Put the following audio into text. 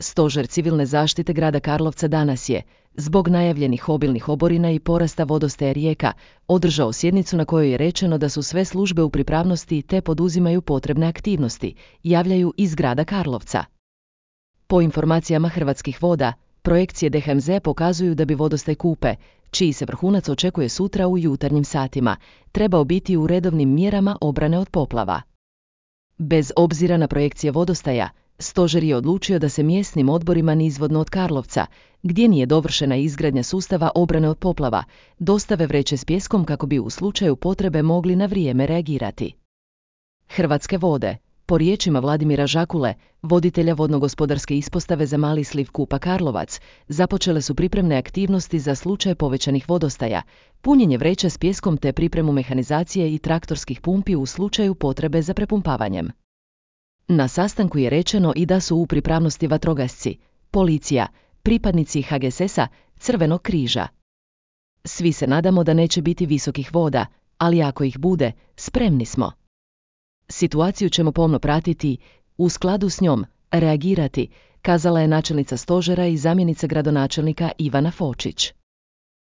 Stožer civilne zaštite grada Karlovca danas je, zbog najavljenih obilnih oborina i porasta vodostaja rijeka, održao sjednicu na kojoj je rečeno da su sve službe u pripravnosti te poduzimaju potrebne aktivnosti, javljaju iz grada Karlovca. Po informacijama Hrvatskih voda, projekcije DHMZ pokazuju da bi vodostaj Kupe, čiji se vrhunac očekuje sutra u jutarnjim satima, trebao biti u redovnim mjerama obrane od poplava. Bez obzira na projekcije vodostaja, Stožer je odlučio da se mjesnim odborima nizvodno od Karlovca, gdje nije dovršena izgradnja sustava obrane od poplava, dostave vreće s pijeskom kako bi u slučaju potrebe mogli na vrijeme reagirati. Hrvatske vode, po riječima Vladimira Žakule, voditelja vodnogospodarske ispostave za mali sliv Kupa Karlovac, započele su pripremne aktivnosti za slučaj povećanih vodostaja, punjenje vreća s pijeskom te pripremu mehanizacije i traktorskih pumpi u slučaju potrebe za prepumpavanjem. Na sastanku je rečeno i da su u pripravnosti vatrogasci, policija, pripadnici HGSS-a, Crvenog križa. Svi se nadamo da neće biti visokih voda, ali ako ih bude, spremni smo. Situaciju ćemo pomno pratiti, u skladu s njom reagirati, kazala je načelnica stožera i zamjenica gradonačelnika Ivana Fočić.